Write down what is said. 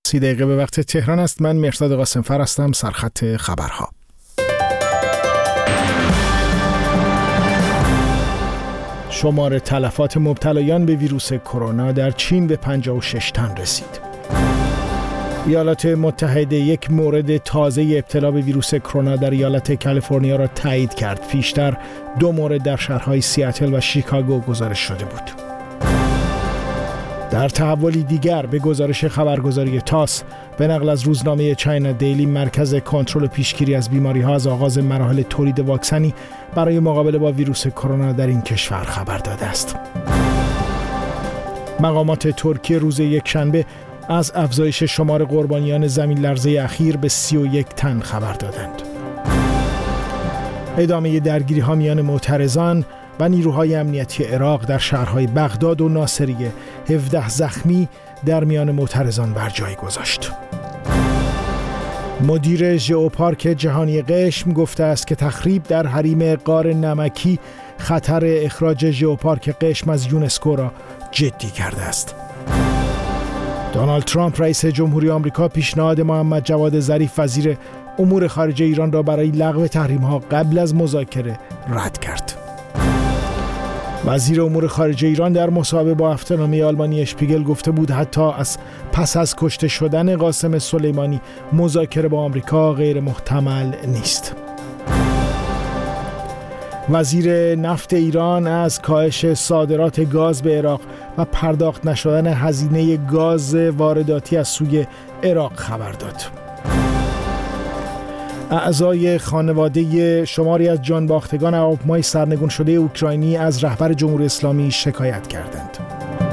30 دقیقه به وقت تهران است. من مهرداد قاسم‌فر هستم. سرخط خبرها. شمار تلفات مبتلایان به ویروس کرونا در چین به 56 تن رسید. ایالات متحده یک مورد تازه ابتلا به ویروس کرونا در ایالت کالیفرنیا را تایید کرد. پیشتر 2 مورد در شهرهای سیاتل و شیکاگو گزارش شده بود. در تحولی دیگر به گزارش خبرگزاری تاس به نقل از روزنامه چاینا دیلی، مرکز کنترل و پیشگیری از بیماری‌ها از آغاز مراحل تولید واکسنی برای مقابله با ویروس کرونا در این کشور خبر داده است. مقامات ترکیه روز یکشنبه از افزایش شمار قربانیان زمین لرزه اخیر به 31 تن خبر دادند. ادامه درگیری‌ها میان معترضان و نیروهای امنیتی عراق در شهرهای بغداد و ناصریه 17 زخمی در میان معترضان بر جای گذاشت. مدیر ژئوپارک جهانی قشم گفته است که تخریب در حریم غار نمکی خطر اخراج ژئوپارک قشم از یونسکو را جدی کرده است. دونالد ترامپ رئیس جمهوری آمریکا پیشنهاد محمد جواد ظریف وزیر امور خارجه ایران را برای لغو تحریم‌ها قبل از مذاکره رد کرد. وزیر امور خارجه ایران در مصاحبه با هفته‌نامه آلمانی اشپیگل گفته بود حتی پس از کشته شدن قاسم سلیمانی مذاکره با آمریکا غیر محتمل نیست. وزیر نفت ایران از کاهش صادرات گاز به عراق و پرداخت نشدن هزینه گاز وارداتی از سوی عراق خبر داد. اعضای خانواده شماری از جانباختگان هواپیمای سرنگون شده اوکراینی از رهبر جمهوری اسلامی شکایت کردند.